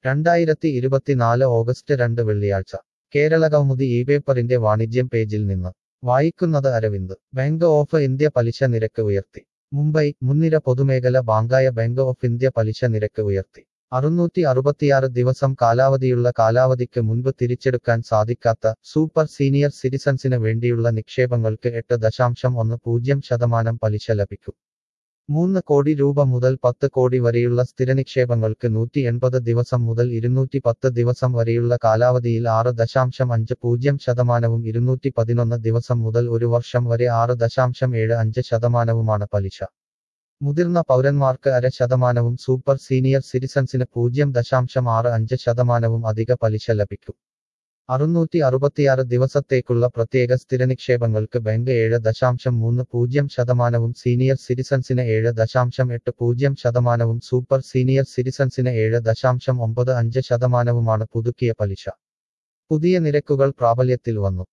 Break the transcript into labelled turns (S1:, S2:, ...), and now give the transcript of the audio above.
S1: 2024 August 2 വെള്ളിയാഴ്ച കേരളകൗമുദി ഇപേപ്പറിന്റെ വാണിജ്യം പേജിൽ നിന്ന് വായിക്കുന്നത് അരവിന്ദ്. ബാങ്ക് ഓഫ് ഇന്ത്യ പലിശ നിരക്ക് ഉയർത്തി. മുംബൈ. മുൻനിര പൊതുമേഖല ബാങ്കായ ബാങ്ക് ഓഫ് ഇന്ത്യ പലിശ നിരക്ക് ഉയർത്തി. 666 ദിവസം കാലാവധിയുള്ള കാലാവധിക്ക് മുൻപ് തിരിച്ചെടുക്കാൻ സാധിക്കാത്ത സൂപ്പർ സീനിയർ സിറ്റിസൺസിന് വേണ്ടിയുള്ള നിക്ഷേപങ്ങൾക്ക് 8.10% പലിശ ലഭിക്കും. 3 കോടി രൂപ മുതൽ 10 കോടി വരെയുള്ള സ്ഥിരനിക്ഷേപങ്ങൾക്ക് 180 ദിവസം മുതൽ 210 ദിവസം വരെയുള്ള കാലാവധിയിൽ 6.50%വും 211 ദിവസം മുതൽ 1 വർഷം വരെ 6.75%വുമാണ് പലിശ. മുതിർന്ന പൗരന്മാർക്ക് 0.5%വും സൂപ്പർ സീനിയർ സിറ്റിസൺസിന് 0.65%വും അധിക പലിശ ലഭിക്കും. 666 ദിവസത്തേക്കുള്ള പ്രത്യേക സ്ഥിരനിക്ഷേപങ്ങൾക്ക് ബാങ്ക് 7.30%വും സീനിയർ സിറ്റിസൺസിന് 7.80%വും സൂപ്പർ സീനിയർ സിറ്റിസൺസിന് 7.95%വുമാണ് പുതുക്കിയ പലിശ. പുതിയ നിരക്കുകൾ പ്രാബല്യത്തിൽ വന്നു.